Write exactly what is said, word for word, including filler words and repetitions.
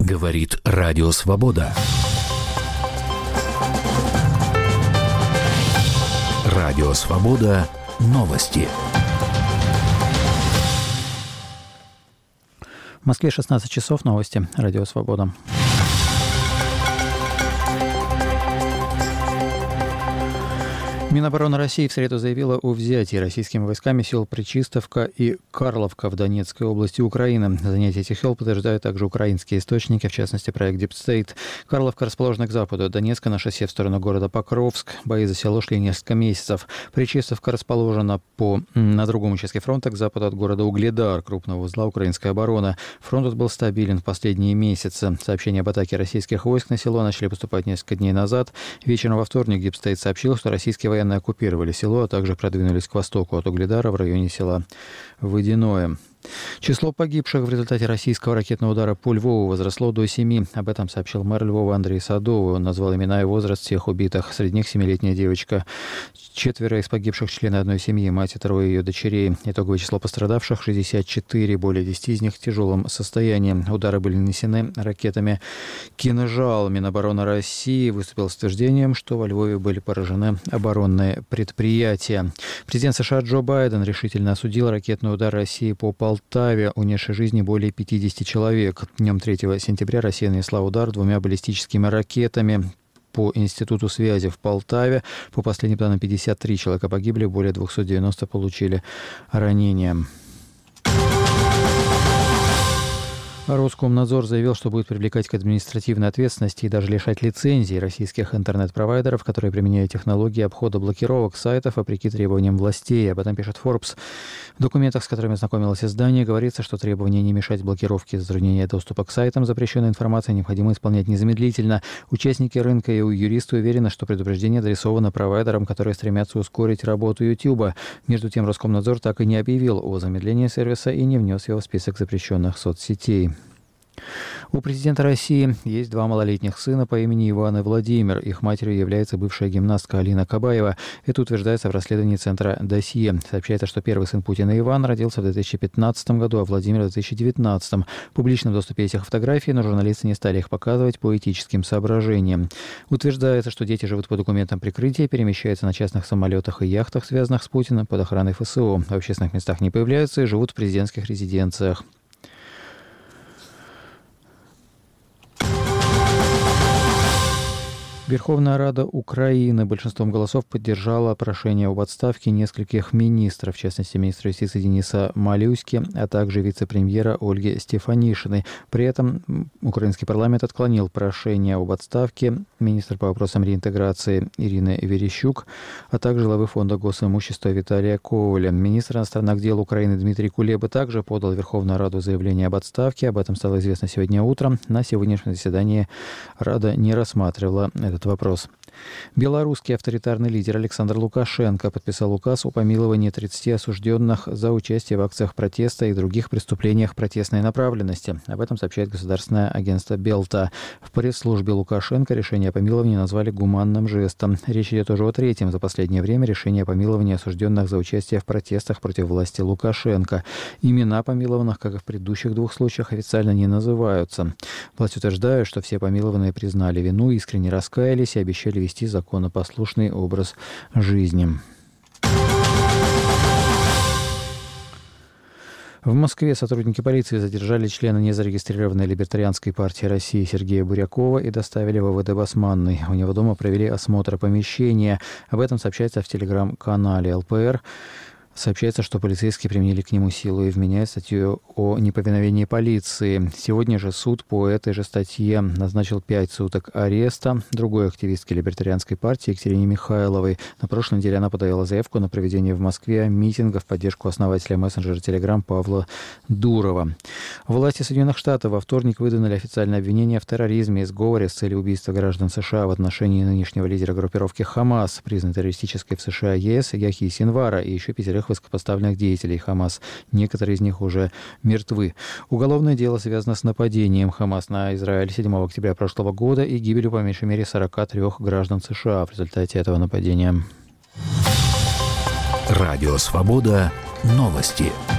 Говорит Радио Свобода. Радио Свобода. Новости. В Москве шестнадцать часов. Новости. Радио Свобода. Минобороны России в среду заявила о взятии российскими войсками сел Пречистовка и Карловка в Донецкой области Украины. Занятие этих сел подтверждают также украинские источники, в частности, проект Deep State. Карловка расположена к западу от Донецка на шоссе в сторону города Покровск. Бои за село шли несколько месяцев. Пречистовка расположена по, на другом участке фронта, к западу от города Угледар, крупного узла украинской обороны. Фронт тут был стабилен в последние месяцы. Сообщения об атаке российских войск на село начали поступать несколько дней назад. Вечером во вторник Deep State сообщил, что российские военные оккупировали село, а также продвинулись к востоку от Угледара в районе села Водяное. Число погибших в результате российского ракетного удара по Львову возросло до семи. Об этом сообщил мэр Львова Андрей Садовый. Он назвал имена и возраст всех убитых. Среди них семилетняя девочка. Четверо из погибших члены одной семьи, мать и трое ее дочерей. Итоговое число пострадавших – шестьдесят четыре. Более десяти из них в тяжелом состоянии. Удары были нанесены ракетами «Кинжал». Минобороны России выступил с утверждением, что во Львове были поражены оборонные предприятия. Президент США Джо Байден решительно осудил ракетный удар России по Полтаве, унесший жизни более пятидесяти человек. Днем третьего сентября Россия нанесла удар двумя баллистическими ракетами по Институту связи в Полтаве. По последним данным, пятьдесят три человека погибли, более двухсот девяноста получили ранения. Роскомнадзор заявил, что будет привлекать к административной ответственности и даже лишать лицензий российских интернет-провайдеров, которые применяют технологии обхода блокировок сайтов вопреки требованиям властей. Об этом пишет Forbes. В документах, с которыми ознакомилось издание, говорится, что требование не мешать блокировке и затруднения доступа к сайтам запрещенной информации необходимо исполнять незамедлительно. Участники рынка и юристы уверены, что предупреждение адресовано провайдерам, которые стремятся ускорить работу YouTube. Между тем, Роскомнадзор так и не объявил о замедлении сервиса и не внес его в список запрещенных соцсетей. У президента России есть два малолетних сына по имени Иван и Владимир. Их матерью является бывшая гимнастка Алина Кабаева. Это утверждается в расследовании центра «Досье». Сообщается, что первый сын Путина Иван родился в две тысячи пятнадцатом году, а Владимир в две тысячи девятнадцатом. В публичном доступе этих фотографий, но журналисты не стали их показывать по этическим соображениям. Утверждается, что дети живут по документам прикрытия, перемещаются на частных самолетах и яхтах, связанных с Путиным, под охраной эф эс о. В общественных местах не появляются и живут в президентских резиденциях. Верховная Рада Украины большинством голосов поддержала прошение об отставке нескольких министров, в частности, министра юстиции Дениса Малюськи, а также вице-премьера Ольги Стефанишиной. При этом украинский парламент отклонил прошение об отставке министра по вопросам реинтеграции Ирины Верещук, а также главы фонда госимущества Виталия Коваля. Министр иностранных дел Украины Дмитрий Кулеба также подал в Верховную Раду заявление об отставке. Об этом стало известно сегодня утром. На сегодняшнем заседании Рада не рассматривала это этот вопрос. Белорусский авторитарный лидер Александр Лукашенко подписал указ о помиловании тридцати осужденных за участие в акциях протеста и других преступлениях протестной направленности. Об этом сообщает государственное агентство Белта. В пресс-службе Лукашенко решение о помиловании назвали гуманным жестом. Речь идет уже о третьем за последнее время решении о помиловании осужденных за участие в протестах против власти Лукашенко. Имена помилованных, как и в предыдущих двух случаях, официально не называются. Власть утверждает, что все помилованные признали вину, искренне раскаялись и обещали вести законопослушный образ жизни. В Москве сотрудники полиции задержали члена незарегистрированной либертарианской партии России Сергея Бурякова и доставили в ОВД Басманный. У него дома провели осмотр помещения. Об этом сообщается в телеграм-канале эл пэ эр. Сообщается, что полицейские применили к нему силу и вменяют статью о неповиновении полиции. Сегодня же суд по этой же статье назначил пять суток ареста другой активистке либертарианской партии Екатерине Михайловой. На прошлой неделе она подавала заявку на проведение в Москве митинга в поддержку основателя мессенджера Telegram Павла Дурова. Власти Соединенных Штатов во вторник выдвинули официальное обвинение в терроризме и сговоре с целью убийства граждан США в отношении нынешнего лидера группировки Хамас, признанной террористической в США и е эс Яхьи Синвара, и еще пятерых высокопоставленных деятелей Хамас. Некоторые из них уже мертвы. Уголовное дело связано с нападением Хамас на Израиль седьмого октября прошлого года и гибелью по меньшей мере сорока трёх граждан США в результате этого нападения. Радио Свобода. Новости.